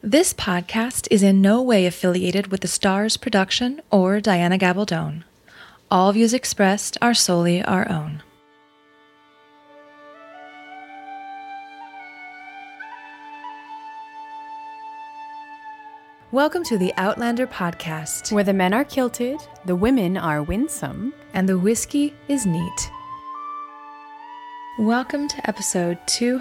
This podcast is in no way affiliated with the Stars production or Diana Gabaldon. All views expressed are solely our own. Welcome to the Outlander podcast, where the men are kilted, the women are winsome, and the whiskey is neat. Welcome to episode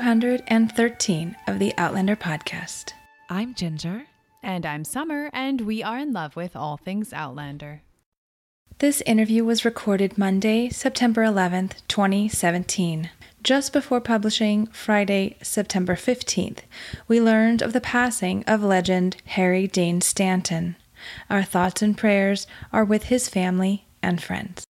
213 of the Outlander podcast. I'm Ginger. And I'm Summer, and we are in love with all things Outlander. This interview was recorded Monday, September 11th, 2017. Just before publishing Friday, September 15th, we learned of the passing of legend Harry Dean Stanton. Our thoughts and prayers are with his family and friends.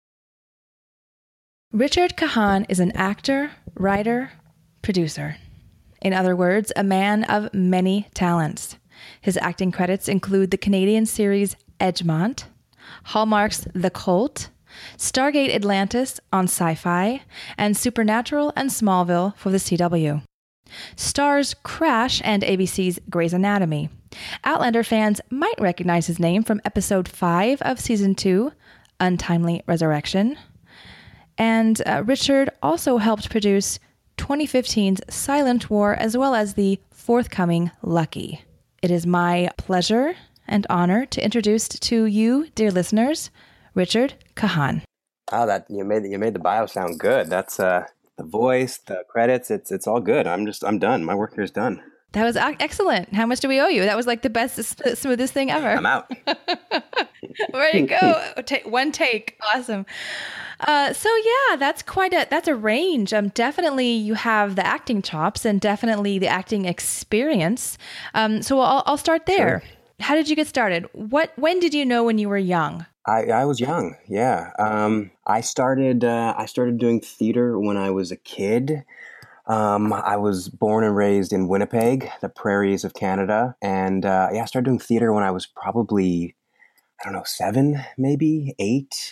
Richard Kahan is an actor, writer, producer. In other words, a man of many talents. His acting credits include the Canadian series Edgemont, Hallmark's The Cult, Stargate Atlantis on Sci-Fi, and Supernatural and Smallville for the CW. Stars Crash and ABC's Grey's Anatomy. Outlander fans might recognize his name from episode 5 of season 2, Untimely Resurrection. And Richard also helped produce 2015's Silent War, as well as the forthcoming Lucky. It is my pleasure and honor to introduce to you, dear listeners, Richard Kahan. Oh, that you made the bio sound good. That's the voice, the credits. It's all good. I'm done. My work here is done. That was excellent. How much do we owe you? That was like the best, smoothest thing ever. I'm out. Ready to go. One take. Awesome. So yeah, that's a range. Definitely you have the acting chops and definitely the acting experience. So I'll start there. Sure. How did you get started? When did you know when you were young? I was young. Yeah. I started doing theater when I was a kid. I was born and raised in Winnipeg, the prairies of Canada. And I started doing theater when I was probably, 7, maybe 8.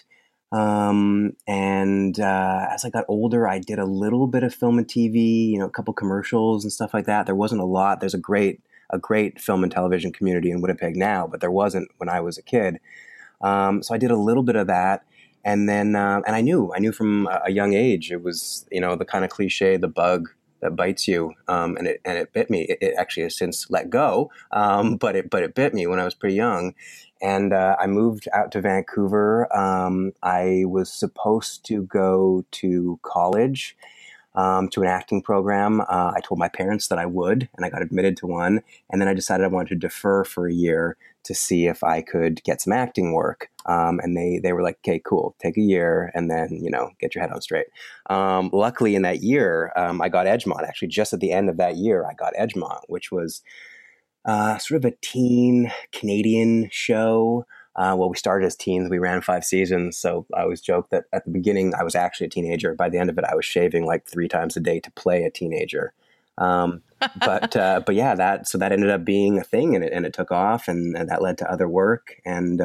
And as I got older, I did a little bit of film and TV, a couple commercials and stuff like that. There wasn't a lot. There's a great film and television community in Winnipeg now, but there wasn't when I was a kid. So I did a little bit of that. And then, and I knew from a young age, it was, the kind of cliche, the bug that bites you. And it bit me. It actually has since let go. But it bit me when I was pretty young. And I moved out to Vancouver. I was supposed to go to college, to an acting program. I told my parents that I would, and I got admitted to one. And then I decided I wanted to defer for a year to see if I could get some acting work. And they were like, okay, cool, take a year and then, get your head on straight. Luckily in that year, I got Edgemont. Actually, just at the end of that year, I got Edgemont, which was sort of a teen Canadian show. We started as teens. We ran 5 seasons. So I always joke that at the beginning, I was actually a teenager. By the end of it, I was shaving like 3 times a day to play a teenager. But yeah, so that ended up being a thing, and it took off, and that led to other work. And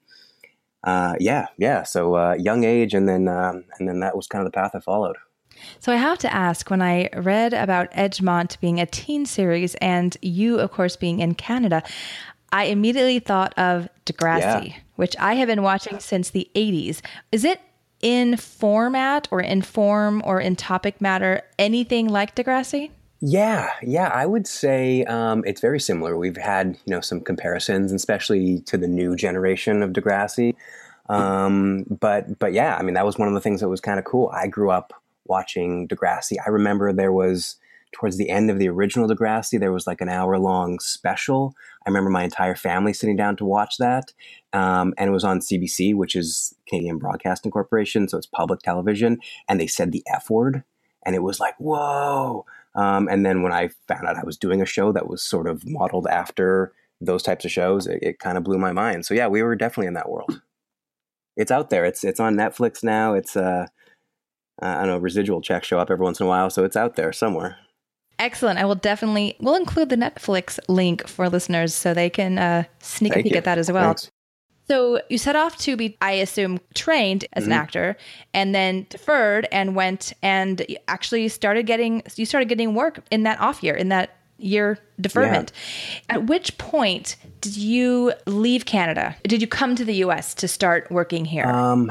So young age, and then that was kind of the path I followed. So I have to ask, when I read about Edgemont being a teen series and you, of course, being in Canada, I immediately thought of Degrassi, which I have been watching since the 80s. Is it in format or in form or in topic matter anything like Degrassi? Yeah, I would say it's very similar. We've had, some comparisons, especially to the new generation of Degrassi. But yeah, that was one of the things that was kind of cool. I grew up watching Degrassi. I remember there was, towards the end of the original Degrassi, there was like an hour-long special. I remember my entire family sitting down to watch that. And it was on CBC, which is Canadian Broadcasting Corporation, so it's public television. And they said the F word. And it was like, whoa. And then when I found out I was doing a show that was sort of modeled after those types of shows, it kind of blew my mind. So yeah, we were definitely in that world. It's out there. It's on Netflix now. It's I don't know, residual checks show up every once in a while, so it's out there somewhere. Excellent. We'll include the Netflix link for listeners so they can sneak a peek at that as well. Thanks. So you set off to be, I assume, trained as an actor, and then deferred and went and actually started getting work in that off year, in that year deferment. Yeah. At which point did you leave Canada? Did you come to the US to start working here?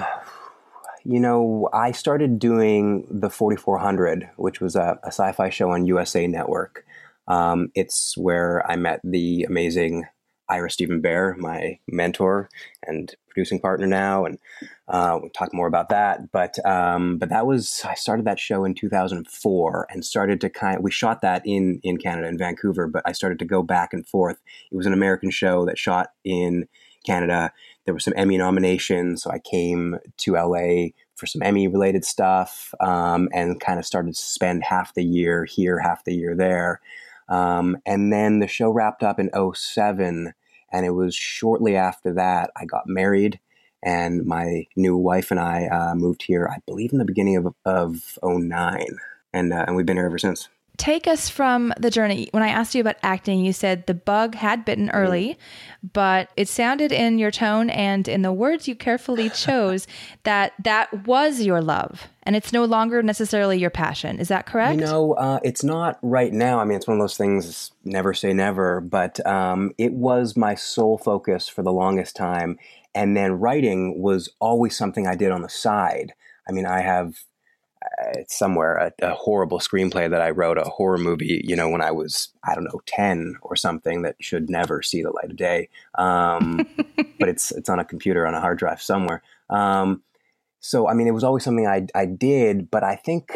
I started doing the 4400, which was a sci-fi show on USA Network. It's where I met the amazing Ira Steven Behr, my mentor and producing partner now, and we'll talk more about that. But I started that show in 2004 and started to we shot that in Canada, in Vancouver, but I started to go back and forth. It was an American show that shot in Canada. There were some Emmy nominations, so I came to LA for some Emmy-related stuff, and kind of started to spend half the year here, half the year there. And then the show wrapped up in 2007, and it was shortly after that I got married, and my new wife and I moved here, I believe, in the beginning of 2009, and we've been here ever since. Take us from the journey. When I asked you about acting, you said the bug had bitten early, but it sounded in your tone and in the words you carefully chose that was your love, and it's no longer necessarily your passion. Is that correct? It's not right now. I mean, it's one of those things, never say never, but it was my sole focus for the longest time. And then writing was always something I did on the side. I mean, I have... it's somewhere a horrible screenplay that I wrote, a horror movie, when I was, 10 or something, that should never see the light of day. But it's on a computer on a hard drive somewhere. So, I mean, it was always something I did, but I think,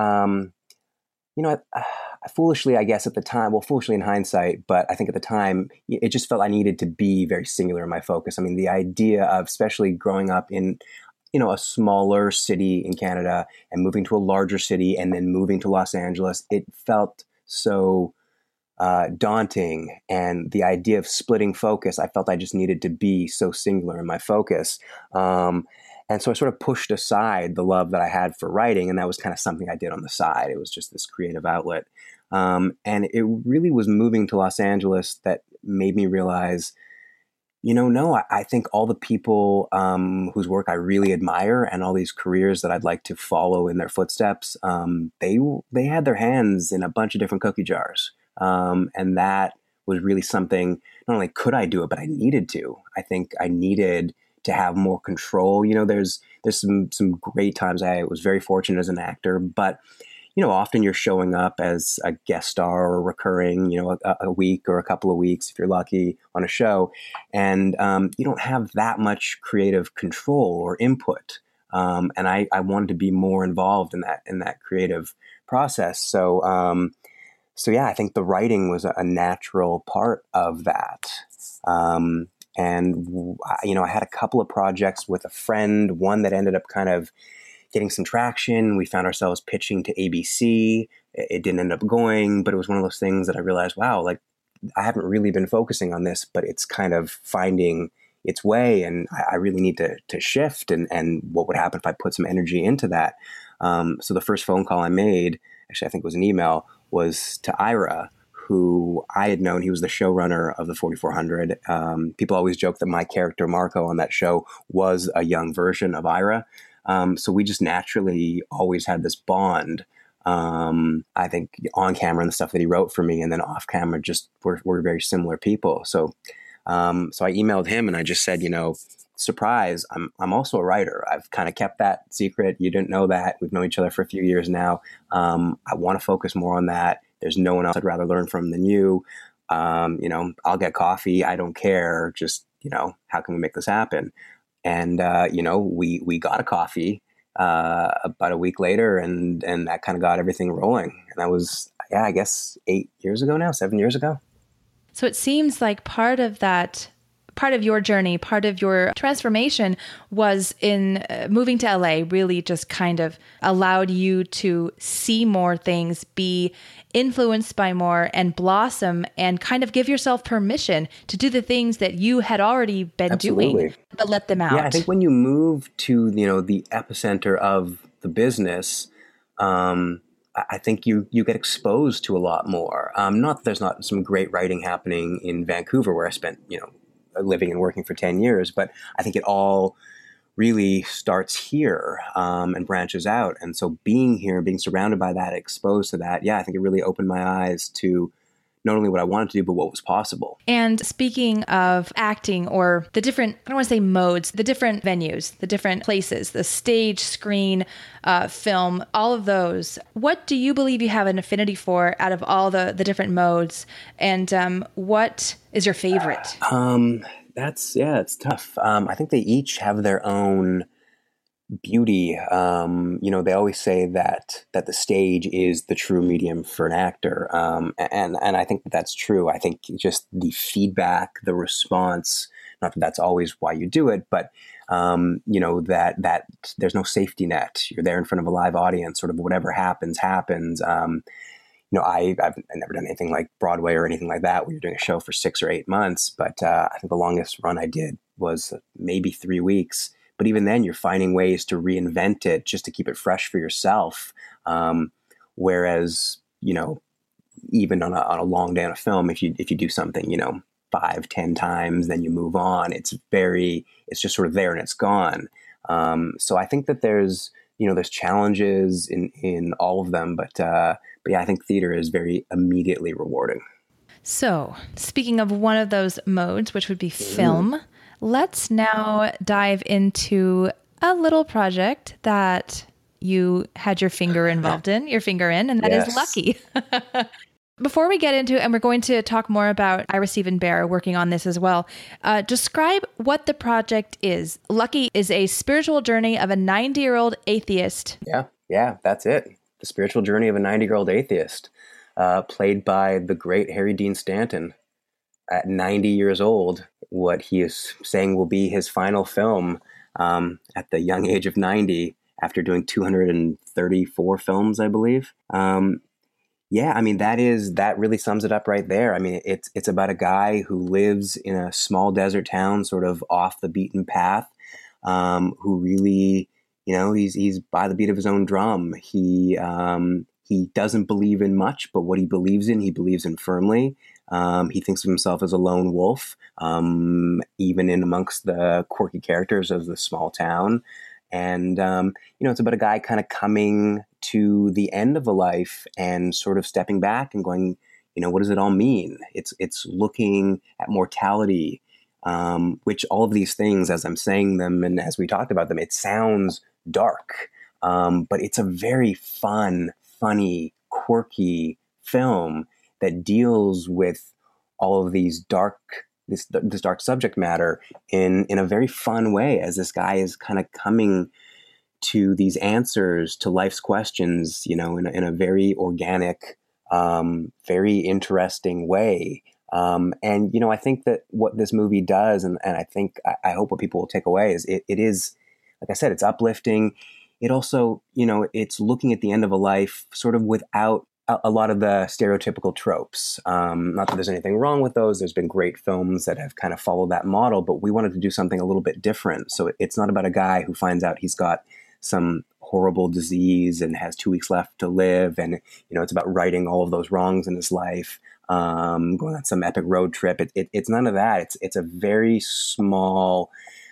foolishly, I guess at the time, well, foolishly in hindsight, but I think at the time, it just felt I needed to be very singular in my focus. I mean, the idea of, especially growing up in, a smaller city in Canada and moving to a larger city and then moving to Los Angeles, it felt so daunting. And the idea of splitting focus, I felt I just needed to be so singular in my focus. And so I sort of pushed aside the love that I had for writing, and that was kind of something I did on the side. It was just this creative outlet. And it really was moving to Los Angeles that made me realize, I think all the people whose work I really admire and all these careers that I'd like to follow in their footsteps, they had their hands in a bunch of different cookie jars. And that was really something, not only could I do it, but I needed to. I think I needed to have more control. There's some great times. I was very fortunate as an actor, but often you're showing up as a guest star or recurring, a week or a couple of weeks, if you're lucky, on a show. And you don't have that much creative control or input. And I wanted to be more involved in that creative process. So yeah, I think the writing was a natural part of that. And I had a couple of projects with a friend, one that ended up kind of getting some traction. We found ourselves pitching to ABC. It didn't end up going, but it was one of those things that I realized, wow, like I haven't really been focusing on this, but it's kind of finding its way, and I really need to shift. And what would happen if I put some energy into that? So the first phone call I made, actually I think it was an email, was to Ira, who I had known. He was the showrunner of the 4400. People always joke that my character Marco on that show was a young version of Ira. So we just naturally always had this bond. I think on camera and the stuff that he wrote for me, and then off camera, just we're very similar people. So I emailed him and I just said, surprise, I'm also a writer. I've kind of kept that secret. You didn't know that. We've known each other for a few years now. I want to focus more on that. There's no one else I'd rather learn from than you. I'll get coffee. I don't care. Just, how can we make this happen? And, we got a coffee about a week later, and that kind of got everything rolling. And that was, I guess 7 years ago. So it seems like part of your journey, part of your transformation was in moving to LA really just kind of allowed you to see more things, be influenced by more, and blossom and kind of give yourself permission to do the things that you had already been doing, but let them out. Yeah, I think when you move to, the epicenter of the business, I think you get exposed to a lot more. Not that there's not some great writing happening in Vancouver where I spent, living and working for 10 years, but I think it all really starts here and branches out. And so being here, being surrounded by that, exposed to that, I think it really opened my eyes to not only what I wanted to do, but what was possible. And speaking of acting, or the different, I don't want to say modes, the different venues, the different places, the stage, screen, film, all of those, what do you believe you have an affinity for out of all the different modes? And what is your favorite? It's tough. I think they each have their own beauty. They always say that the stage is the true medium for an actor. And I think that's true. I think just the feedback, the response, not that that's always why you do it, but, that there's no safety net. You're there in front of a live audience, sort of whatever happens. I've never done anything like Broadway or anything like that where you're doing a show for 6 or 8 months. But I think the longest run I did was maybe 3 weeks. But even then, you're finding ways to reinvent it just to keep it fresh for yourself. Whereas, even on a long day on a film, if you do something, 5, 10 times, then you move on. It's just sort of there and it's gone. So I think that there's challenges in all of them, but yeah, I think theater is very immediately rewarding. So speaking of one of those modes, which would be film, let's now dive into a little project that you had your finger in, and that is Lucky. Before we get into it, and we're going to talk more about Ira Steven Behr working on this as well, describe what the project is. Lucky is a spiritual journey of a 90-year-old atheist. Yeah, that's it. The spiritual journey of a 90-year-old atheist, played by the great Harry Dean Stanton. At 90 years old, what he is saying will be his final film at the young age of 90, after doing 234 films, I believe. That really sums it up right there. I mean, it's about a guy who lives in a small desert town, sort of off the beaten path, who really, he's by the beat of his own drum. He doesn't believe in much, but what he believes in firmly. He thinks of himself as a lone wolf, even in amongst the quirky characters of the small town. And, it's about a guy kind of coming to the end of a life and sort of stepping back and going, what does it all mean? It's looking at mortality, which all of these things, as I'm saying them and as we talked about them, it sounds dark, but it's a very funny, quirky film that deals with all of these this dark subject matter in a very fun way, as this guy is kind of coming to these answers to life's questions, in a very organic, very interesting way. I think that what this movie does, and I hope what people will take away is it is, like I said, it's uplifting. It also, it's looking at the end of a life sort of without a lot of the stereotypical tropes. Not that there's anything wrong with those. There's been great films that have kind of followed that model, but we wanted to do something a little bit different. So it's not about a guy who finds out he's got some horrible disease and has 2 weeks left to live. And, it's about righting all of those wrongs in his life, going on some epic road trip. It's none of that. It's a very small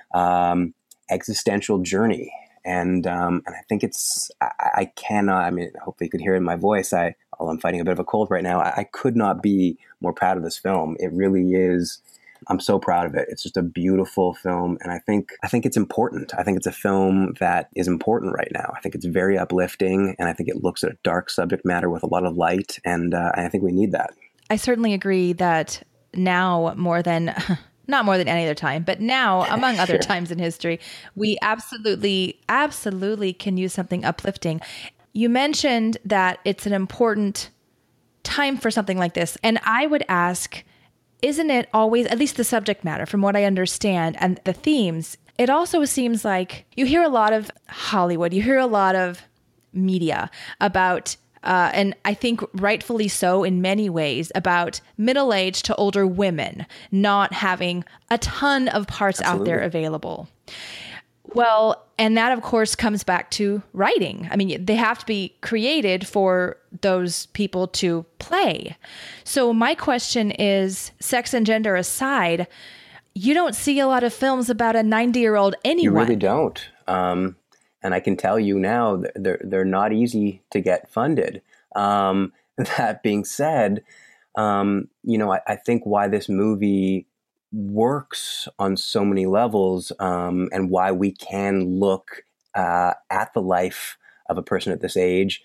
existential journey. And I think I cannot, hopefully you could hear it in my voice. I'm fighting a bit of a cold right now. I could not be more proud of this film. It really is. I'm so proud of it. It's just a beautiful film. And I think it's important. I think it's a film that is important right now. I think it's very uplifting. And I think it looks at a dark subject matter with a lot of light. And I think we need that. I certainly agree that now more than... not more than any other time, but now, among other times in history, we absolutely can use something uplifting. You mentioned that it's an important time for something like this. And I would ask, isn't it always, at least the subject matter, from what I understand, and the themes, it also seems like you hear a lot of Hollywood, you hear a lot of media about and I think rightfully so in many ways, about middle-aged to older women not having a ton of parts out there available. Well, and that, of course, comes back to writing. They have to be created for those people to play. So my question is, sex and gender aside, you don't see a lot of films about a 90-year-old anyone. You really don't. And I can tell you now, they're not easy to get funded. That being said, I think why this movie works on so many levels, and why we can look at the life of a person at this age,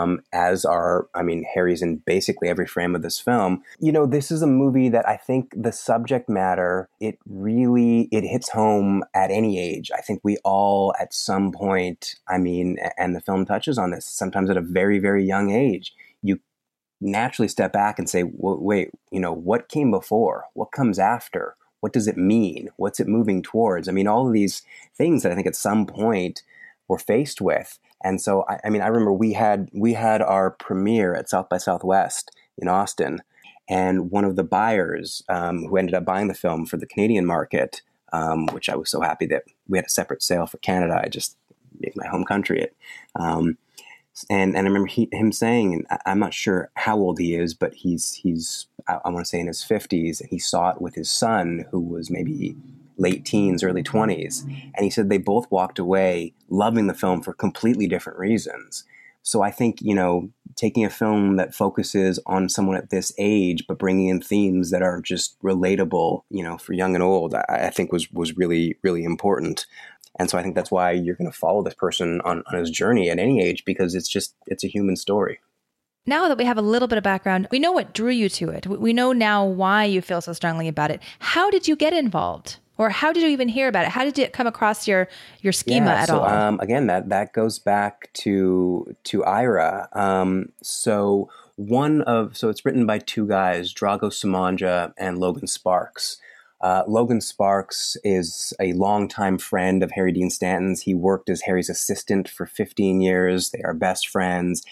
Harry's in basically every frame of this film. This is a movie that I think the subject matter, it hits home at any age. I think we all at some point, and the film touches on this, sometimes at a very, very young age, you naturally step back and say, wait, what came before? What comes after? What does it mean? What's it moving towards? All of these things that I think at some point we're faced with. And so, I remember we had our premiere at South by Southwest in Austin, and one of the buyers who ended up buying the film for the Canadian market, which I was so happy that we had a separate sale for Canada. I just made my home country it. And I remember him saying, and I'm not sure how old he is, but he's I want to say in his 50s, and he saw it with his son, who was maybe late teens, early 20s. And he said they both walked away loving the film for completely different reasons. So I think, taking a film that focuses on someone at this age, but bringing in themes that are just relatable, for young and old, I think was really, really important. And so I think that's why you're going to follow this person on his journey at any age, because it's a human story. Now that we have a little bit of background, we know what drew you to it. We know now why you feel so strongly about it. How did you get involved? Or how did you even hear about it? How did it come across your schema at all? Again, that goes back to Ira. So it's written by two guys, Drago Samanja and Logan Sparks. Logan Sparks is a longtime friend of Harry Dean Stanton's. He worked as Harry's assistant for 15 years. They are best friends.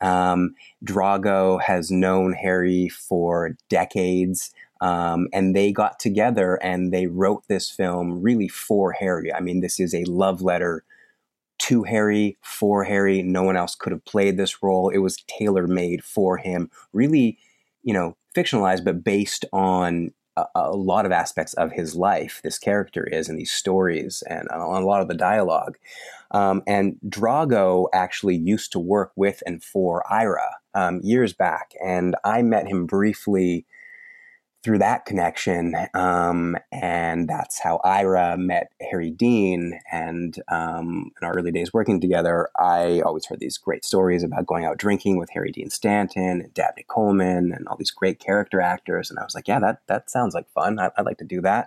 Drago has known Harry for decades. And they got together and they wrote this film really for Harry. This is a love letter to Harry, for Harry. No one else could have played this role. It was tailor-made for him. Really, fictionalized, but based on a lot of aspects of his life. This character is, and these stories, and on a lot of the dialogue. And Drago actually used to work with and for Ira years back. And I met him briefly through that connection, and that's how Ira met Harry Dean. And in our early days working together, I always heard these great stories about going out drinking with Harry Dean Stanton and Dabney Coleman and all these great character actors. And I was like, yeah, that sounds like fun. I'd like to do that.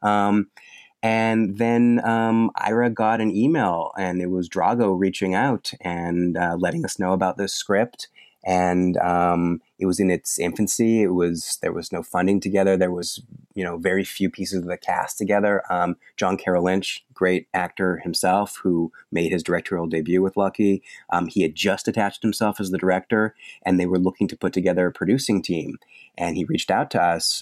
And then Ira got an email, and it was Drago reaching out and letting us know about this script. And it was in its infancy. There was no funding together. There was, very few pieces of the cast together. John Carroll Lynch, great actor himself, who made his directorial debut with Lucky. He had just attached himself as the director, and they were looking to put together a producing team. And he reached out to us.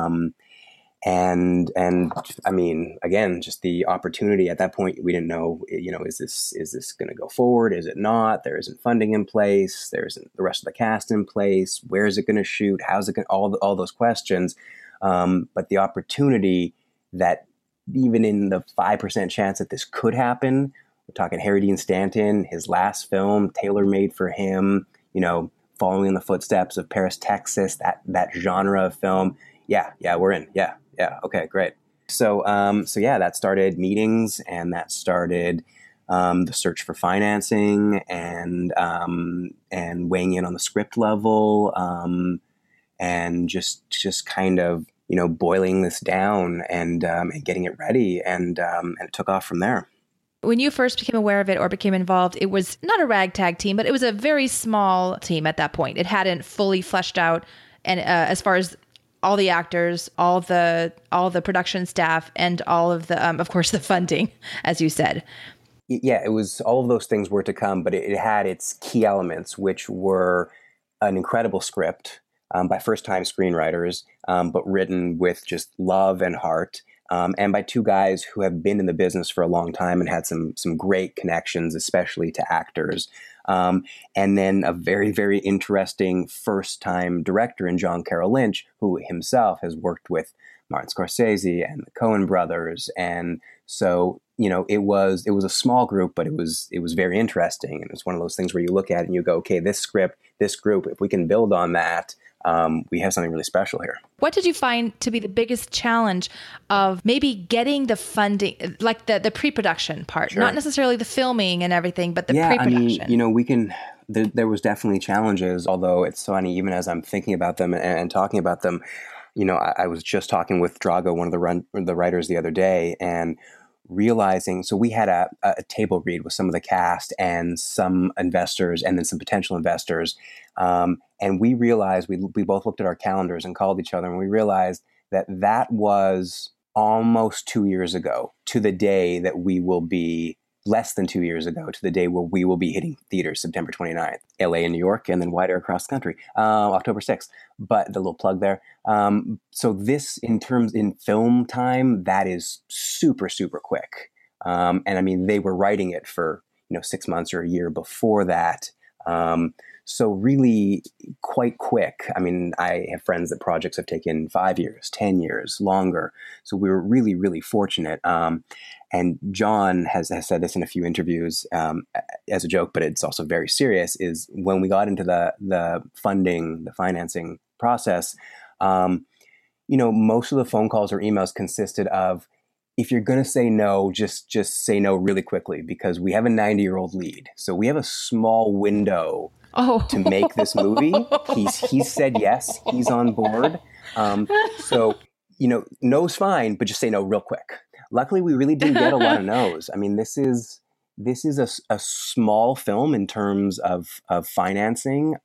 And again, just the opportunity at that point, we didn't know, is this going to go forward? Is it not? There isn't funding in place. There isn't the rest of the cast in place. Where is it going to shoot? How's it going? All those questions. But the opportunity that even in the 5% chance that this could happen, we're talking Harry Dean Stanton, his last film, tailor-made for him, following in the footsteps of Paris, Texas, that genre of film. Yeah, we're in. Yeah. Okay, great. So that started meetings, and that started the search for financing and weighing in on the script level, and just kind of boiling this down and getting it ready, and it took off from there. When you first became aware of it or became involved, it was not a ragtag team, but it was a very small team at that point. It hadn't fully fleshed out, and as far as all the actors, all the production staff, and all of the, of course, the funding, as you said. Yeah, it was, all of those things were to come, but it had its key elements, which were an incredible script by first-time screenwriters, but written with just love and heart, and by two guys who have been in the business for a long time and had some great connections, especially to actors. And then a very, very interesting first-time director in John Carroll Lynch, who himself has worked with Martin Scorsese and the Coen brothers. And so, it was a small group, but it was very interesting. And it's one of those things where you look at it and you go, okay, this script, this group, if we can build on that, we have something really special here. What did you find to be the biggest challenge of maybe getting the funding, like the pre-production part, Sure. not necessarily the filming and everything, but the Yeah, pre-production? I mean, there was definitely challenges, although it's funny, even as I'm thinking about them and talking about them, I was just talking with Drago, one of the writers the other day, and realizing, so we had a table read with some of the cast and some investors and then some potential investors. And we realized, we both looked at our calendars and called each other, and we realized that was almost 2 years ago to the day that we will be, less than 2 years ago to the day where we will be hitting theaters September 29th, LA and New York, and then wider across the country, October 6th. But the little plug there. So this, in film time, that is super, super quick. And I mean, they were writing it for, 6 months or a year before that. So really quite quick. I mean, I have friends that projects have taken 5 years, 10 years, longer. So we were really, really fortunate. And John has said this in a few interviews as a joke, but it's also very serious, is when we got into the financing process, most of the phone calls or emails consisted of, if you're going to say no, just say no really quickly, because we have a 90-year-old lead. So we have a small window to make this movie. He's said yes. He's on board. So, no's fine, but just say no real quick. Luckily, we really didn't get a lot of no's. I mean, this is a small film in terms of financing.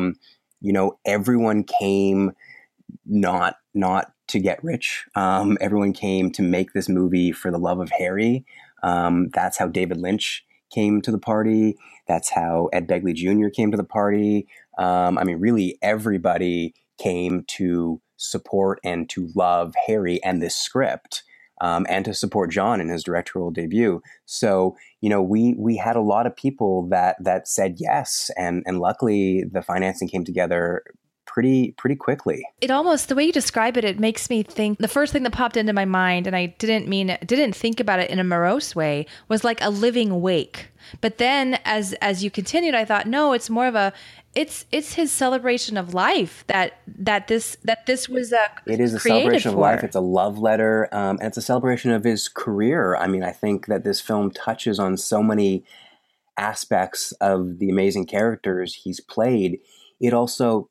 Everyone came not to get rich. Everyone came to make this movie for the love of Harry. That's how David Lynch came to the party. That's how Ed Begley Jr. came to the party. I mean, really, everybody came to support and to love Harry and this script, and to support John in his directorial debut. So, we had a lot of people that said yes, and luckily the financing came together pretty quickly. It almost, the way you describe it, it makes me think, the first thing that popped into my mind, and I didn't think about it in a morose way, was like a living wake. But then as you continued, I thought, no, it's more of it's his celebration of life that this was it is a celebration of life. It's a love letter, and it's a celebration of his career. I mean, I think that this film touches on so many aspects of the amazing characters he's played. It also,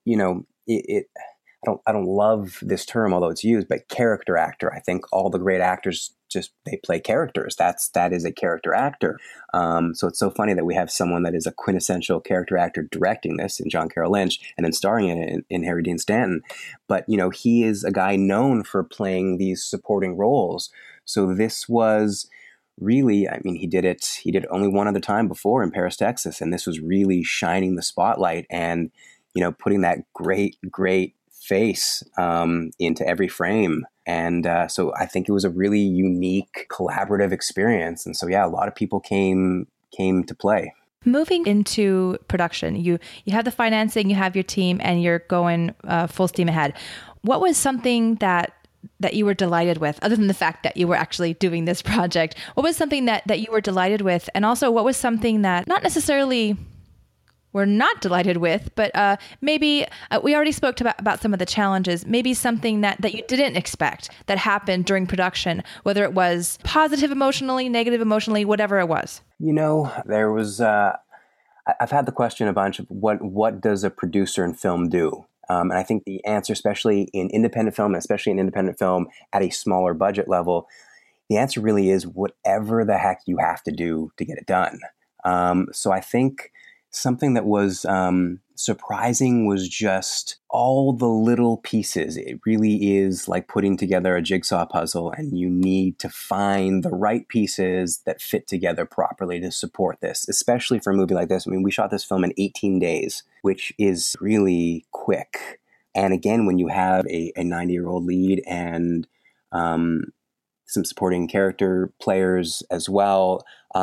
I don't love this term, although it's used, but character actor. I think all the great actors they play characters. That is a character actor. So it's so funny that we have someone that is a quintessential character actor directing this in John Carroll Lynch and then starring in it in Harry Dean Stanton. But, he is a guy known for playing these supporting roles. So this was really, I mean, he did it only one other time before in Paris, Texas. And this was really shining the spotlight and, putting that great face into every frame. And so I think it was a really unique collaborative experience. And so, yeah, a lot of people came to play. Moving into production, you have the financing, you have your team, and you're going full steam ahead. What was something that you were delighted with, other than the fact that you were actually doing this project? What was something that you were delighted with? And also, what was something that not necessarily we're not delighted with, but maybe we already spoke about some of the challenges, maybe something that you didn't expect that happened during production, whether it was positive emotionally, negative emotionally, whatever it was. There was, I've had the question a bunch of what does a producer in film do? And I think the answer, especially in independent film, at a smaller budget level, the answer really is whatever the heck you have to do to get it done. So I think something that was surprising was just all the little pieces. It really is like putting together a jigsaw puzzle, and you need to find the right pieces that fit together properly to support this, especially for a movie like this. I mean, we shot this film in 18 days, which is really quick. And again, when you have a 90-year-old lead and some supporting character players as well,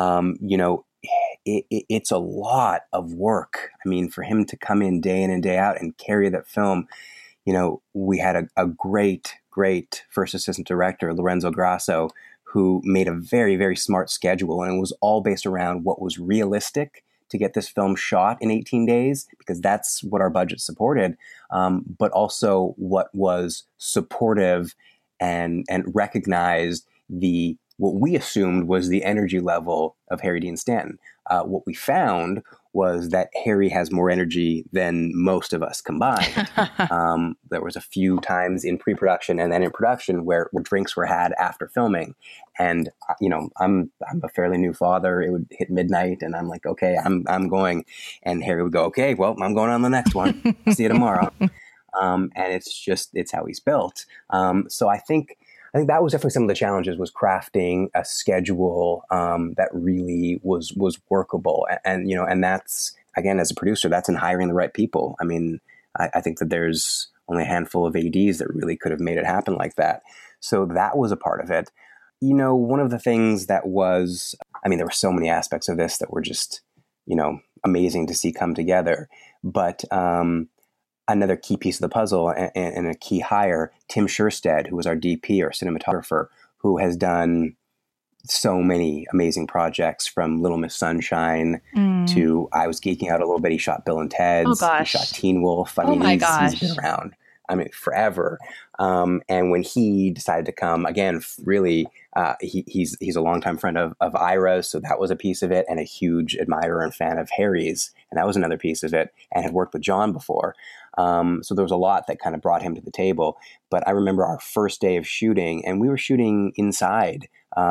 it's a lot of work. I mean, for him to come in and day out and carry that film, we had a great first assistant director, Lorenzo Grasso, who made a very, very smart schedule. And it was all based around what was realistic to get this film shot in 18 days because that's what our budget supported, but also what was supportive and recognized what we assumed was the energy level of Harry Dean Stanton. What we found was that Harry has more energy than most of us combined. There was a few times in pre-production and then in production where drinks were had after filming. And, I'm a fairly new father. It would hit midnight and I'm like, okay, I'm going. And Harry would go, okay, well, I'm going on the next one. See you tomorrow. And it's how he's built. So I think that was definitely some of the challenges, was crafting a schedule that really was workable. And that's, again, as a producer, that's in hiring the right people. I mean, I think that there's only a handful of ADs that really could have made it happen like that. So that was a part of it. One of the things that was, there were so many aspects of this that were just, amazing to see come together. But another key piece of the puzzle and a key hire, Tim Sherstead, who was our DP, our cinematographer, who has done so many amazing projects, from Little Miss Sunshine to, I was geeking out a little bit, he shot Bill and Ted's, he shot Teen Wolf. He's been around, forever. And when he decided to come, again, really, he's a longtime friend of Ira's, so that was a piece of it, and a huge admirer and fan of Harry's, and that was another piece of it, and had worked with John before. So there was a lot that kind of brought him to the table. But I remember our first day of shooting, and we were shooting inside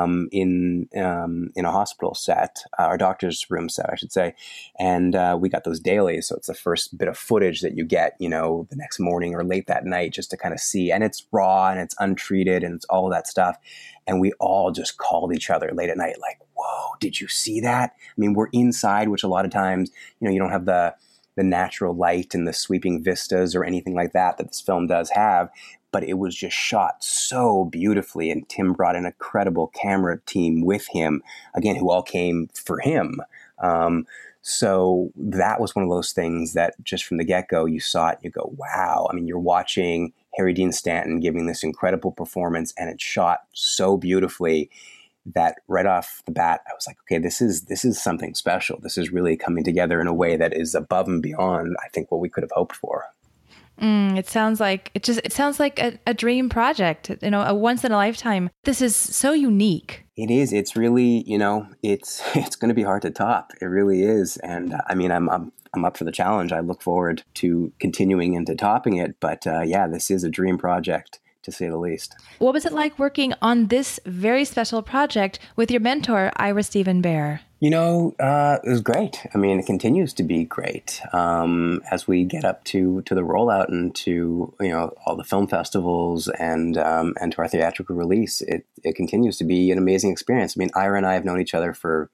in a hospital set, our doctor's room set, I should say. And we got those dailies. So it's the first bit of footage that you get, the next morning or late that night, just to kind of see. And it's raw and it's untreated and it's all of that stuff. And we all just called each other late at night like, whoa, did you see that? We're inside, which a lot of times, you don't have the natural light and the sweeping vistas or anything like that this film does have, but it was just shot so beautifully. And Tim brought an incredible camera team with him, again, who all came for him. So that was one of those things that just from the get-go, you saw it, you go, wow. You're watching Harry Dean Stanton giving this incredible performance, and it's shot so beautifully that right off the bat, I was like, okay, this is something special. This is really coming together in a way that is above and beyond, I think, what we could have hoped for. It sounds like a dream project, a once in a lifetime. This is so unique. It is. It's really, it's going to be hard to top. It really is. And I'm up for the challenge. I look forward to continuing and to topping it. But this is a dream project, to say the least. What was it like working on this very special project with your mentor, Ira Steven Behr? It was great. It continues to be great as we get up to the rollout and to, all the film festivals and to our theatrical release. It continues to be an amazing experience. Ira and I have known each other for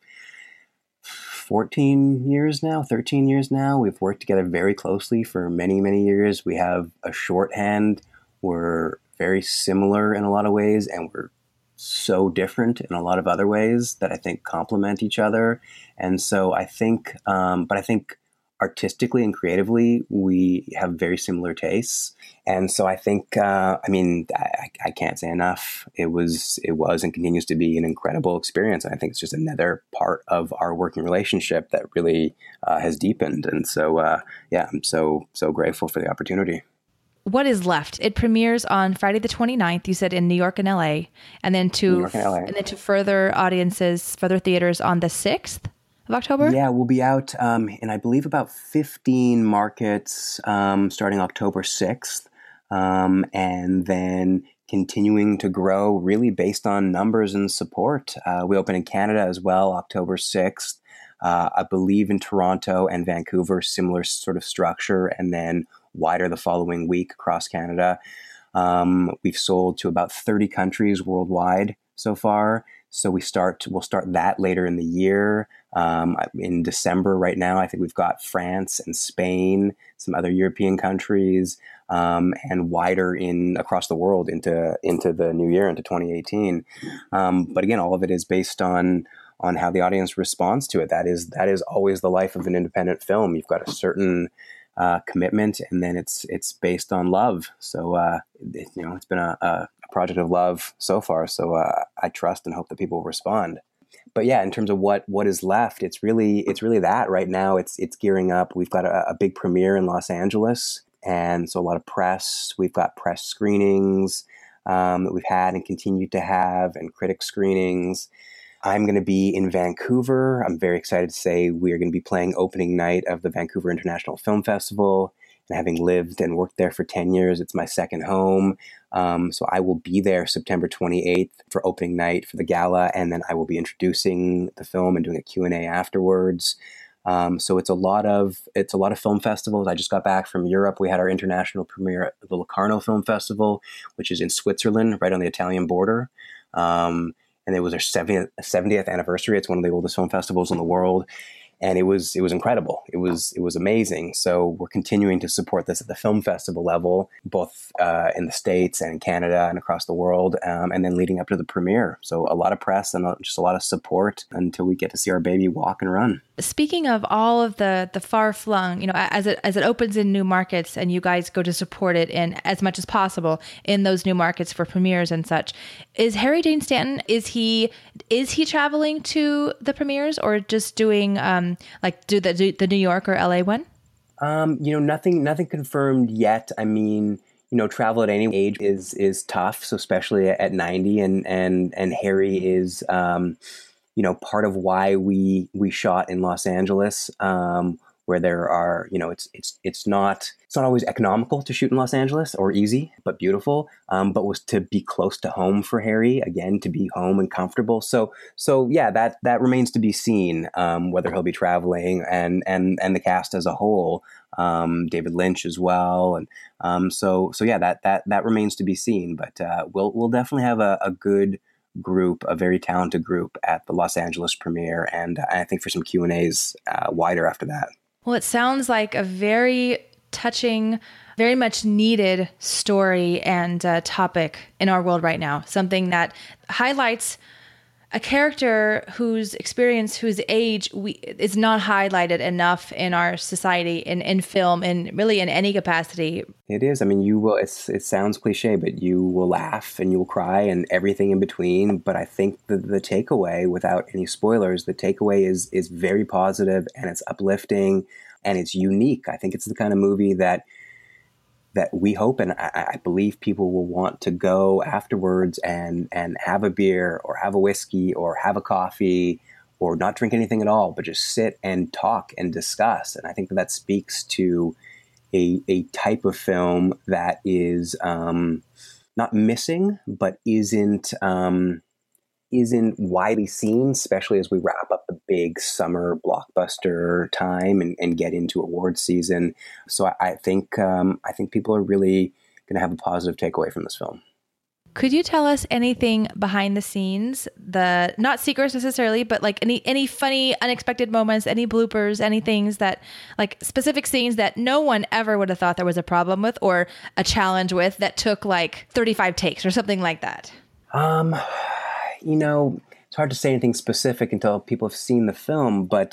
13 years now. We've worked together very closely for many, many years. We have a shorthand. We're very similar in a lot of ways, and we're so different in a lot of other ways that I think complement each other. And so I think, but I think artistically and creatively, we have very similar tastes. And so I think, I can't say enough. It was and continues to be an incredible experience. And I think it's just another part of our working relationship that really has deepened. And so, I'm so grateful for the opportunity. What is left? It premieres on Friday the 29th, you said, in New York and LA, and then to further audiences, further theaters on the 6th of October? Yeah, we'll be out in, I believe, about 15 markets starting October 6th, and then continuing to grow really based on numbers and support. We open in Canada as well, October 6th. I believe in Toronto and Vancouver, similar sort of structure, and then wider the following week across Canada. We've sold to about 30 countries worldwide so far. So we'll start that later in the year. In December right now, I think we've got France and Spain, some other European countries, and wider across the world into the new year, into 2018. But again, all of it is based on how the audience responds to it. That is always the life of an independent film. You've got a certain commitment, and then it's based on love. So it's been a project of love so far. So I trust and hope that people will respond. But yeah, in terms of what is left, it's really that right now. It's gearing up. We've got a big premiere in Los Angeles, and so a lot of press. We've got press screenings that we've had and continue to have, and critic screenings. I'm going to be in Vancouver. I'm very excited to say we are going to be playing opening night of the Vancouver International Film Festival. And having lived and worked there for 10 years, it's my second home. So I will be there September 28th for opening night for the gala, and then I will be introducing the film and doing a Q&A afterwards. So it's a lot of film festivals. I just got back from Europe. We had our international premiere at the Locarno Film Festival, which is in Switzerland, right on the Italian border. And it was our 70th anniversary. It's one of the oldest film festivals in the world. And it was incredible. It was amazing. So we're continuing to support this at the film festival level, both in the States and in Canada and across the world, and then leading up to the premiere. So a lot of press and just a lot of support until we get to see our baby walk and run. Speaking of all of the far flung, as it opens in new markets and you guys go to support it in as much as possible in those new markets for premieres and such, is Harry Dean Stanton, is he traveling to the premieres or just doing do the New York or LA one? Nothing confirmed yet. I mean, travel at any age is tough, so especially at 90, and Harry is part of why we shot in Los Angeles, where there are, it's not always economical to shoot in Los Angeles or easy, but beautiful, but was to be close to home for Harry, again, to be home and comfortable. So yeah, that remains to be seen, whether he'll be traveling and the cast as a whole, David Lynch as well. And so yeah, that remains to be seen, but we'll definitely have a good group, a very talented group at the Los Angeles premiere, and I think for some Q&As wider after that. Well, it sounds like a very touching, very much needed story and topic in our world right now. Something that highlights a character whose experience, whose age is not highlighted enough in our society, in film, and really in any capacity. It is. I mean, you will. It sounds cliche, but you will laugh and you will cry and everything in between. But I think the takeaway, without any spoilers, the takeaway is very positive and it's uplifting and it's unique. I think it's the kind of movie that we hope and I believe people will want to go afterwards and have a beer or have a whiskey or have a coffee or not drink anything at all, but just sit and talk and discuss. And I think that speaks to a type of film that is not missing, but isn't widely seen, especially as we wrap up the big summer blockbuster time and get into award season. So I think people are really going to have a positive takeaway from this film. Could you tell us anything behind the scenes, not secrets necessarily, but like any funny, unexpected moments, any bloopers, any things that, like specific scenes that no one ever would have thought there was a problem with or a challenge with that took like 35 takes or something like that? It's hard to say anything specific until people have seen the film, but,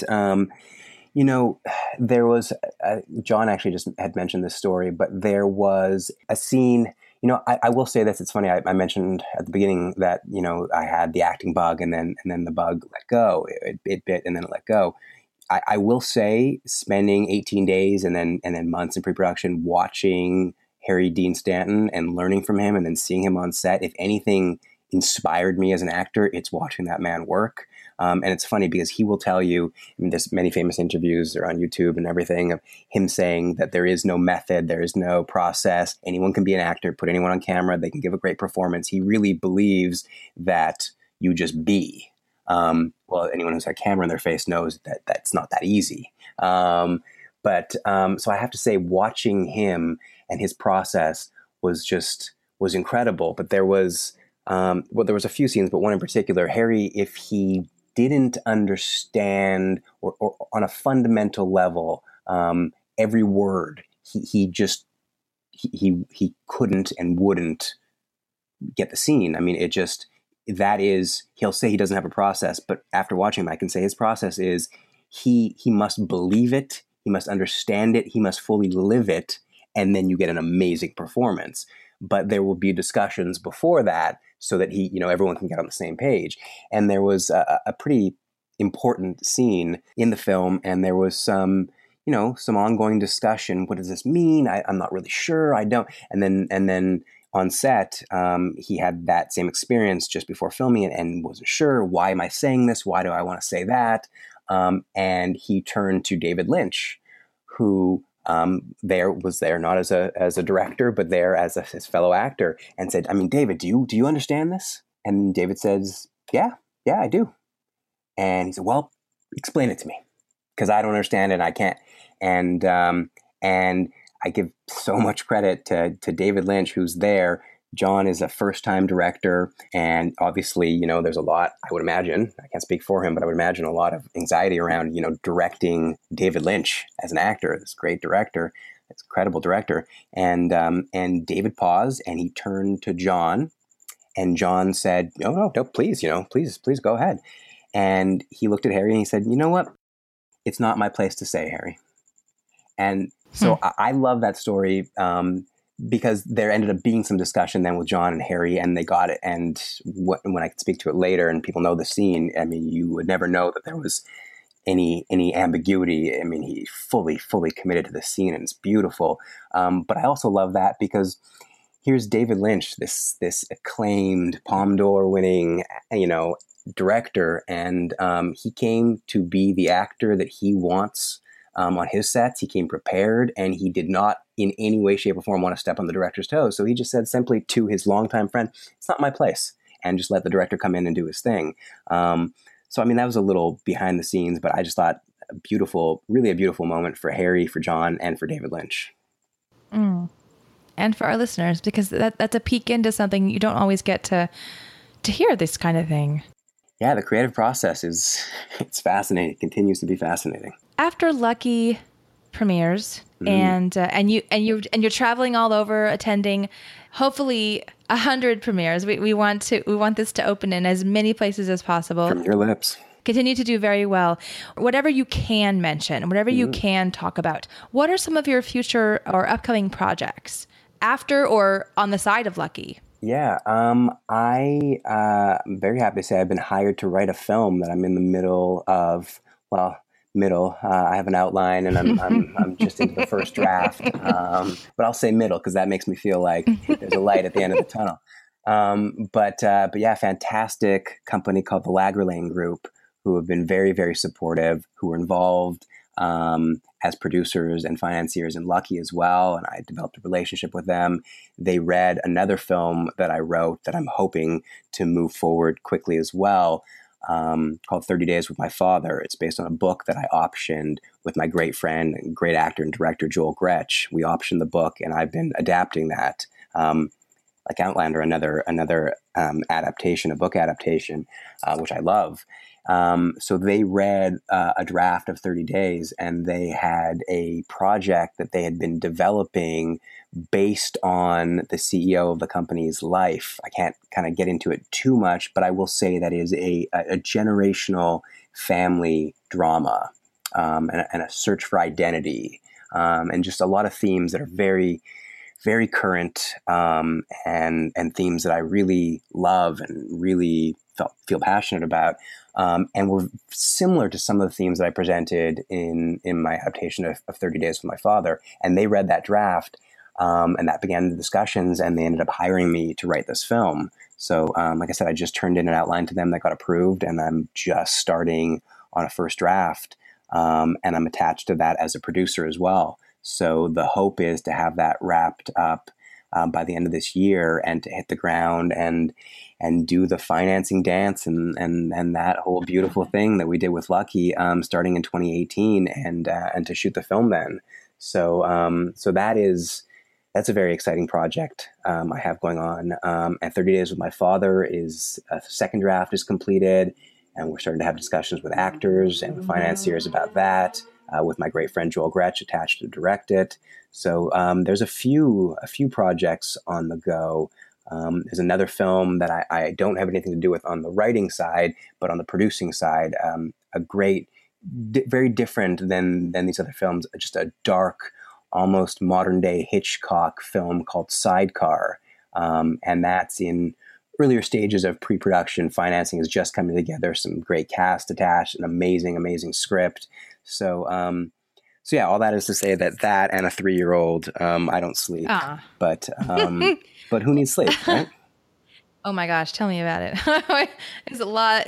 there was, John actually just had mentioned this story, but there was a scene, I will say this, it's funny, I mentioned at the beginning that, I had the acting bug and then the bug let go, it bit and then it let go. I will say spending 18 days and then months in pre-production watching Harry Dean Stanton and learning from him and then seeing him on set, if anything inspired me as an actor, it's watching that man work. And it's funny because he will tell you, there's many famous interviews, they're on YouTube and everything, of him saying that there is no method, there is no process. Anyone can be an actor, put anyone on camera, they can give a great performance. He really believes that you just be. Well, anyone who's had a camera in their face knows that that's not that easy. So I have to say, watching him and his process was incredible. But there was a few scenes, but one in particular, Harry, if he didn't understand or on a fundamental level, every word, he couldn't and wouldn't get the scene. I mean, he'll say he doesn't have a process, but after watching him, I can say his process is he must believe it, he must understand it, he must fully live it, and then you get an amazing performance. but there will be discussions before that so that everyone can get on the same page. And there was a pretty important scene in the film, and there was some ongoing discussion. What does this mean? I'm not really sure. I don't. And then on set, he had that same experience just before filming it and wasn't sure. Why am I saying this? Why do I want to say that? And he turned to David Lynch, who was there not as a director, but there as his fellow actor, and said, David, do you understand this? And David says, yeah, I do. And he said, well, explain it to me, because I don't understand it. And I can't. And I give so much credit to David Lynch, who's there. John is a first-time director, and obviously, there's a lot, I would imagine, I can't speak for him, but I would imagine a lot of anxiety around, directing David Lynch as an actor, this great director, this incredible director. And David paused, and he turned to John, and John said, no, please, please go ahead. And he looked at Harry and he said, you know what? It's not my place to say, Harry. And so I love that story, because there ended up being some discussion then with John and Harry, and they got it. And when I can speak to it later and people know the scene, you would never know that there was any ambiguity. He fully committed to the scene, and it's beautiful. But I also love that because here's David Lynch, this acclaimed Palme d'Or winning, director, and he came to be the actor that he wants on his sets. He came prepared, and he did not in any way, shape, or form want to step on the director's toes. So he just said simply to his longtime friend, it's not my place, and just let the director come in and do his thing. So that was a little behind the scenes, but I just thought really a beautiful moment for Harry, for John, and for David Lynch. And for our listeners, because that's a peek into something you don't always get to hear, this kind of thing. Yeah, the creative process it's fascinating. It continues to be fascinating. After Lucky premieres, and you're traveling all over, attending hopefully 100 premieres. We want this to open in as many places as possible. From your lips. Continue to do very well. Whatever you can mention, whatever you can talk about. What are some of your future or upcoming projects after or on the side of Lucky? Yeah, I'm very happy to say I've been hired to write a film that I'm in the middle of. Well, I have an outline, and I'm just into the first draft. But I'll say middle because that makes me feel like there's a light at the end of the tunnel. But yeah, fantastic company called the Lagerlane Group, who have been very, very supportive, who were involved as producers and financiers in Lucky as well. And I developed a relationship with them. They read another film that I wrote that I'm hoping to move forward quickly as well, called 30 Days with My Father. It's based on a book that I optioned with my great friend and great actor and director, Joel Gretsch. We optioned the book, and I've been adapting that, like Outlander, another adaptation, a book adaptation, which I love. So they read a draft of 30 Days, and they had a project that they had been developing based on the CEO of the company's life. I can't kind of get into it too much, but I will say that is a generational family drama, and a search for identity, and just a lot of themes that are very, very current, and themes that I really love and really feel passionate about. And were similar to some of the themes that I presented in my adaptation of 30 Days with My Father. And they read that draft, and that began the discussions, and they ended up hiring me to write this film. So, like I said, I just turned in an outline to them that got approved, and I'm just starting on a first draft, and I'm attached to that as a producer as well. So the hope is to have that wrapped up by the end of this year, and to hit the ground and do the financing dance and that whole beautiful thing that we did with Lucky, starting in 2018, and to shoot the film then. So that's a very exciting project I have going on. And 30 Days with My Father is a second draft is completed, and we're starting to have discussions with actors and financiers about that. With my great friend Joel Gretsch attached to direct it. So there's a few projects on the go. There's another film that I don't have anything to do with on the writing side, but on the producing side, a great, very different than these other films, just a dark, almost modern day Hitchcock film called Sidecar. And that's in earlier stages of pre-production. Financing is just coming together, some great cast attached, an amazing script. So, so yeah, all that is to say that and a 3-year-old, I don't sleep, but who needs sleep, right? Oh my gosh, tell me about it. It's a lot.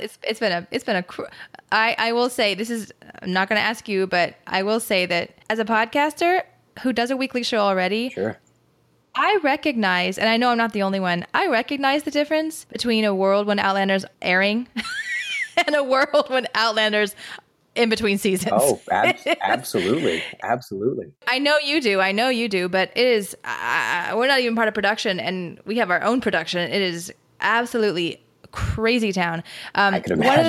I will say this is, I'm not going to ask you, but I will say that as a podcaster who does a weekly show already, sure, I recognize, and I know I'm not the only one, I recognize the difference between a world when Outlander's airing and a world when Outlander's in between seasons. Oh, absolutely. Absolutely. I know you do, but it is, we're not even part of production, and we have our own production. It is absolutely crazy town. I could imagine.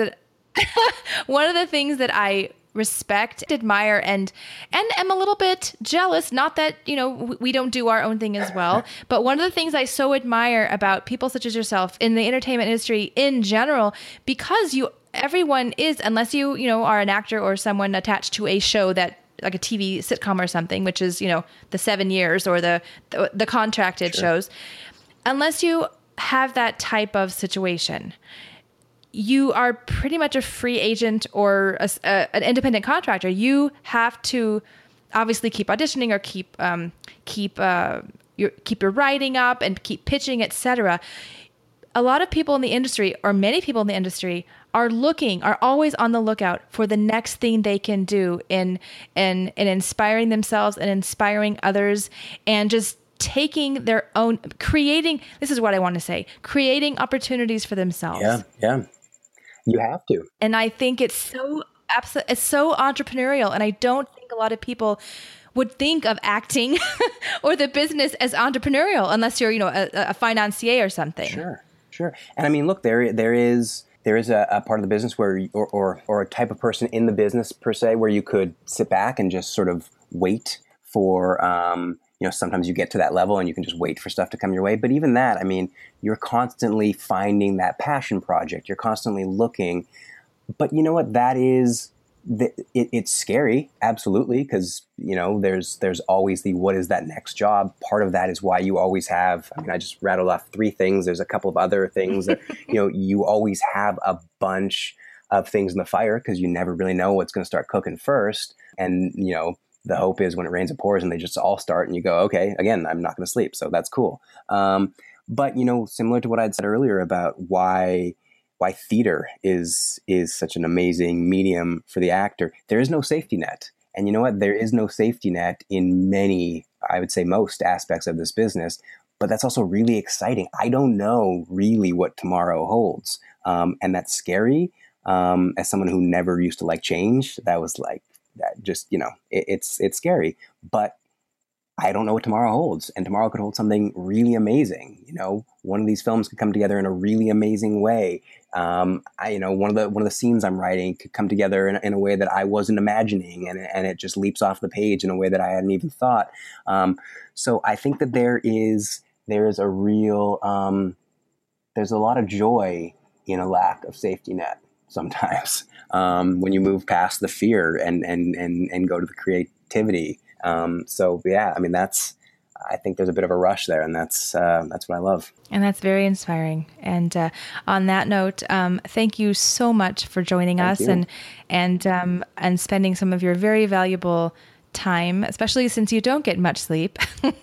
One of the things that I respect, admire, and am a little bit jealous, not that, we don't do our own thing as well, but one of the things I so admire about people such as yourself in the entertainment industry in general, because everyone is, unless you are an actor or someone attached to a show that, like a TV sitcom or something, which is, the 7 years or the contracted shows, unless you have that type of situation, you are pretty much a free agent or an independent contractor. You have to obviously keep auditioning or keep your writing up and keep pitching, etc. A lot of people in the industry, or many people in the industry, are always on the lookout for the next thing they can do in inspiring themselves and inspiring others, and just taking their own, this is what I want to say, creating opportunities for themselves. Yeah. You have to. And I think it's so entrepreneurial. And I don't think a lot of people would think of acting or the business as entrepreneurial unless you're, a financier or something. Sure. And I mean, look, there is a part of the business where, or a type of person in the business per se, where you could sit back and just sort of wait for, sometimes you get to that level and you can just wait for stuff to come your way. But even that, I mean, you're constantly finding that passion project. You're constantly looking. But you know what? That is, it's scary, absolutely, because, there's always what is that next job? Part of that is why you always have, I just rattled off 3 things. There's a couple of other things that, you always have a bunch of things in the fire because you never really know what's going to start cooking first. And, the hope is when it rains, it pours, and they just all start, and you go, okay, again, I'm not going to sleep. So that's cool. But, similar to what I'd said earlier about why theater is such an amazing medium for the actor, there is no safety net. And you know what? There is no safety net in many, I would say most aspects of this business, but that's also really exciting. I don't know really what tomorrow holds. And that's scary. As someone who never used to like change, that was like, that just, it's scary, but I don't know what tomorrow holds, and tomorrow could hold something really amazing. One of these films could come together in a really amazing way. One of the scenes I'm writing could come together in a way that I wasn't imagining, and it just leaps off the page in a way that I hadn't even thought. So I think that there is a real, there's a lot of joy in a lack of safety net sometimes. When you move past the fear and go to the creativity. So yeah, I mean, I think there's a bit of a rush there, and that's what I love. And that's very inspiring. And on that note, thank you so much for joining us and spending some of your very valuable time, especially since you don't get much sleep.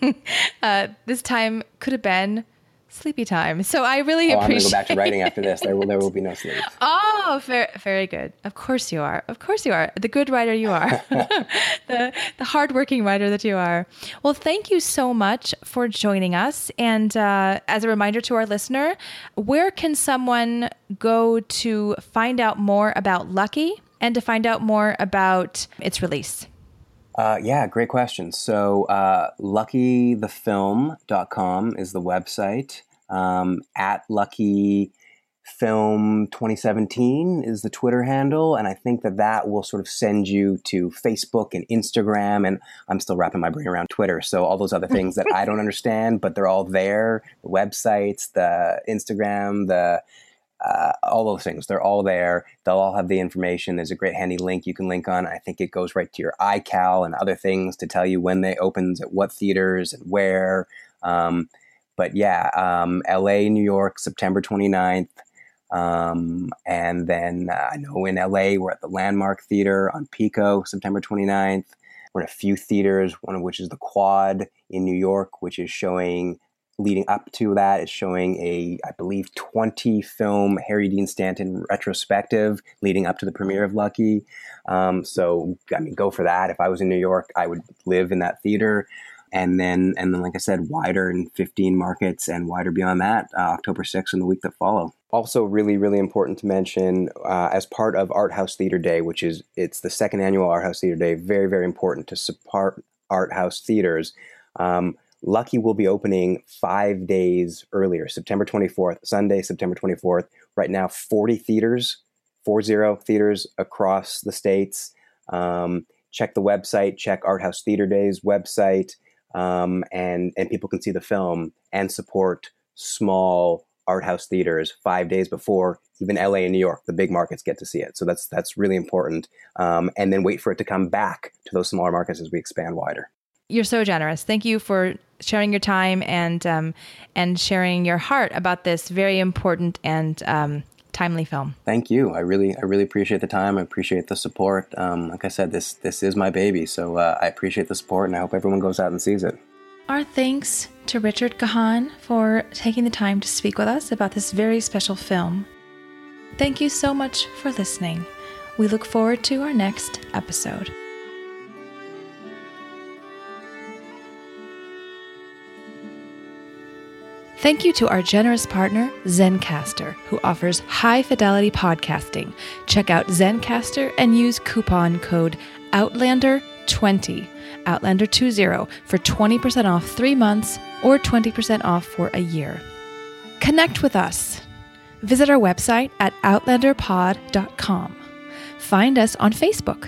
This time could have been sleepy time. So I really appreciate. I'm going to go back to writing after this. There will be no sleep. Oh, very good. Of course you are. The good writer you are. the hardworking writer that you are. Well, thank you so much for joining us. And as a reminder to our listener, where can someone go to find out more about Lucky and to find out more about its release? Yeah, great question. So luckythefilm.com is the website. At Lucky Film 2017 is the Twitter handle. And I think that will sort of send you to Facebook and Instagram. And I'm still wrapping my brain around Twitter. So all those other things that I don't understand, but they're all there. The websites, the Instagram, all those things, they're all there. They'll all have the information. There's a great handy link you can link on. I think it goes right to your iCal and other things to tell you when they opens at what theaters and where. But yeah, LA, New York, September 29th. And then I know in LA, we're at the Landmark Theater on Pico, September 29th. We're in a few theaters, one of which is the Quad in New York, which is showing, leading up to that, is showing a, I believe, 20 film Harry Dean Stanton retrospective leading up to the premiere of Lucky. So, I mean, go for that. If I was in New York, I would live in that theater. And then, like I said, wider in 15 markets and wider beyond that, October 6th and the week that follow. Also really, really important to mention, as part of Art House Theater Day, which is, it's the second annual Art House Theater Day, very, very important to support art house theaters. Lucky will be opening 5 days earlier, September 24th, Sunday, September 24th. Right now, 40 theaters, 40 theaters across the states. Check the website, check Art House Theater Day's website. And people can see the film and support small art house theaters 5 days before even LA and New York, the big markets, get to see it. So that's really important. And then wait for it to come back to those smaller markets as we expand wider. You're so generous. Thank you for sharing your time and sharing your heart about this very important and timely film. Thank you. I really appreciate the time. I appreciate the support. Like I said, this is my baby, so I appreciate the support, and I hope everyone goes out and sees it. Our thanks to Richard Kahan for taking the time to speak with us about this very special film. Thank you so much for listening. We look forward to our next episode. Thank you to our generous partner, Zencastr, who offers high-fidelity podcasting. Check out Zencastr and use coupon code OUTLANDER20, Outlander20, for 20% off 3 months or 20% off for a year. Connect with us. Visit our website at outlanderpod.com. Find us on Facebook,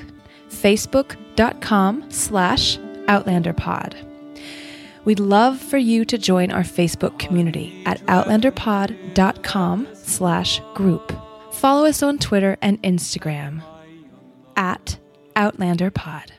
facebook.com/outlanderpod. We'd love for you to join our Facebook community at outlanderpod.com/group. Follow us on Twitter and Instagram at OutlanderPod.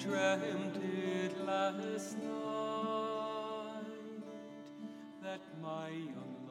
dreamt it last night, that my young